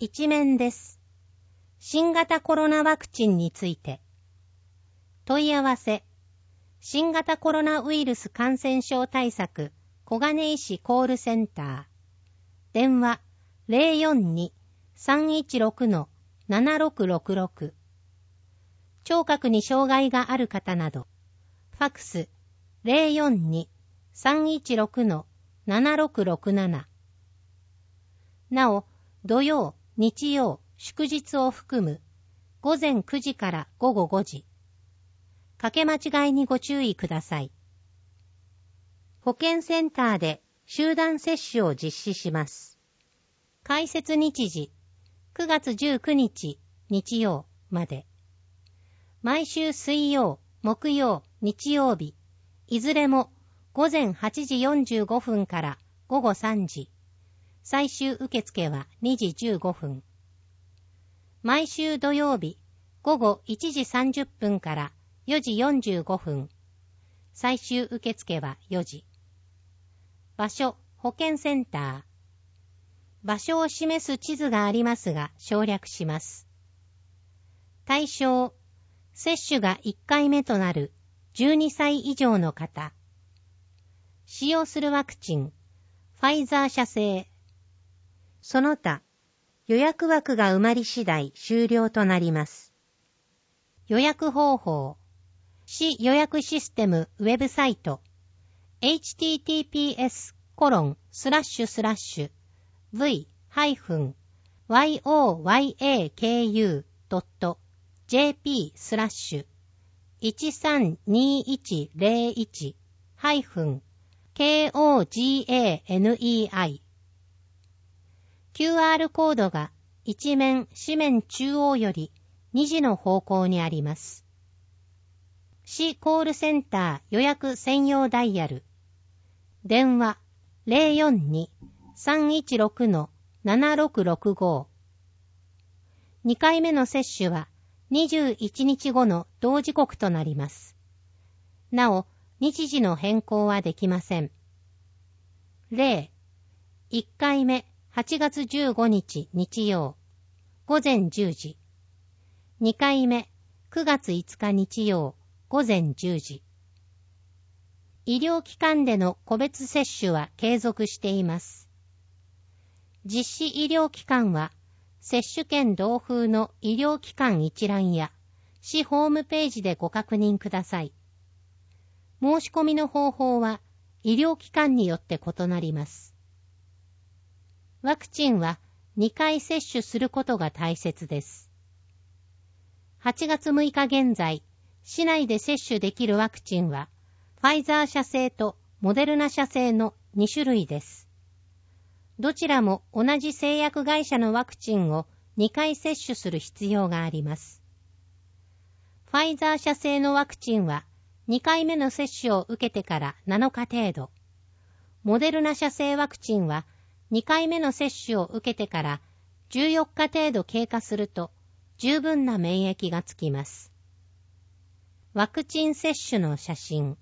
一面です。新型コロナワクチンについて。問い合わせ。新型コロナウイルス感染症対策小金井市コールセンター。電話 042-316-7666。聴覚に障害がある方など。ファクス 042-316-7667。なお、土曜、日曜、祝日を含む午前9時から午後5時。かけ間違いにご注意ください。保健センターで集団接種を実施します。開設日時、9月19日、日曜まで。毎週水曜、木曜、日曜日、いずれも午前8時45分から午後3時。最終受付は2時15分。毎週土曜日、午後1時30分から4時45分。最終受付は4時。場所、保健センター。場所を示す地図がありますが省略します。対象、接種が1回目となる12歳以上の方。使用するワクチン、ファイザー社製。その他、予約枠が埋まり次第終了となります。予約方法。市予約システムウェブサイト https://v-yoyaku.jp/1-koganei QR コードが一面紙面中央より2時の方向にあります。市コールセンター予約専用ダイヤル。電話 042-316-7665。2回目の接種は21日後の同時刻となります。なお、日時の変更はできません。1回目8月15日日曜午前10時。2回目9月5日日曜午前10時。医療機関での個別接種は継続しています。実施医療機関は接種券同封の医療機関一覧や市ホームページでご確認ください。申し込みの方法は医療機関によって異なります。ワクチンは2回接種することが大切です。8月6日現在、市内で接種できるワクチンは、ファイザー社製とモデルナ社製の2種類です。どちらも同じ製薬会社のワクチンを2回接種する必要があります。ファイザー社製のワクチンは2回目の接種を受けてから7日程度。モデルナ社製ワクチンは2回目の接種を受けてから14日程度経過すると十分な免疫がつきます。ワクチン接種の写真。